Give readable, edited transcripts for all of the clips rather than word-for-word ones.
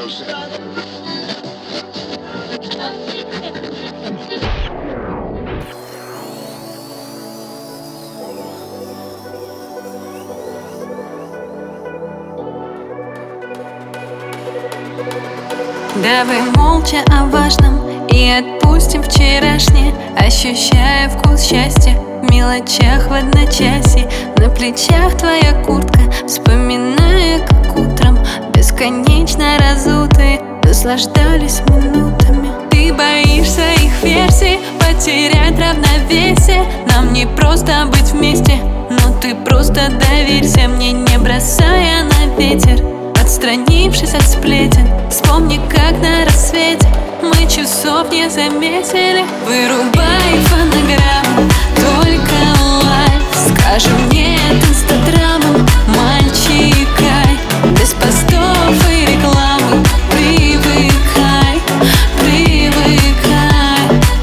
Давай молча о важном и отпустим вчерашнее, ощущая вкус счастья в мелочах в одночасье. На плечах твоя куртка, вспоминая, как утром бесконечно разутые наслаждались минутами. Ты боишься их версий, потерять равновесие. Нам не просто быть вместе, но ты просто доверься мне, не бросая на ветер. Отстранившись от сплетен, вспомни, как на рассвете мы часов не заметили. Вырубай фонограмму, только лайф. Скажем нет инстаграму, мальчикай. Без постов и рекламы привыкай, привыкай.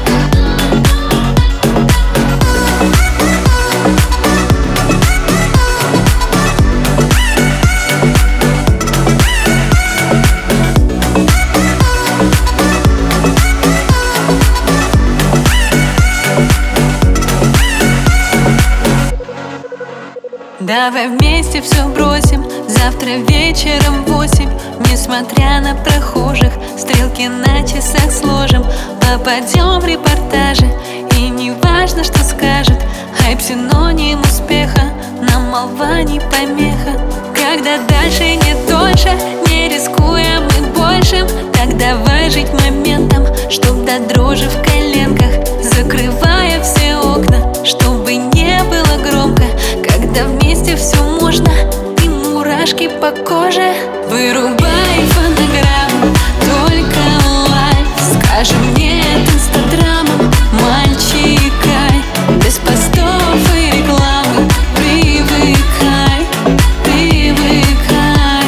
Давай вместе все бросим, завтра вечером в 8. Несмотря на прохожих, стрелки на часах сложим. Попадем в репортажи, и не важно, что скажет. Хайп синоним успеха, нам молва не помеха. Когда дальше не дольше, не рискуя мы большим, так давай жить моментом, чтоб до дрожи в коленках. Закрывая все окна, чтобы не было громко. Когда вместе все можно, и мурашки по коже. Вырубай фонограмму, только лайф. Скажем нет инстаграму, мальчикай. Без постов и рекламы привыкай, привыкай.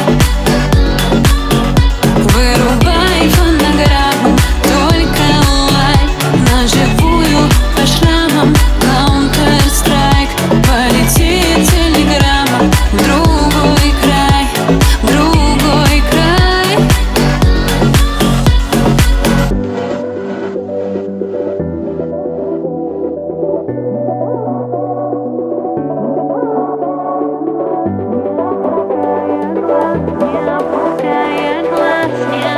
Вырубай фонограмму, только лайф. На живую по шрамам Counter-Strike. Полетит телеграмма в другой край, в другой край. Не опуская глаз, не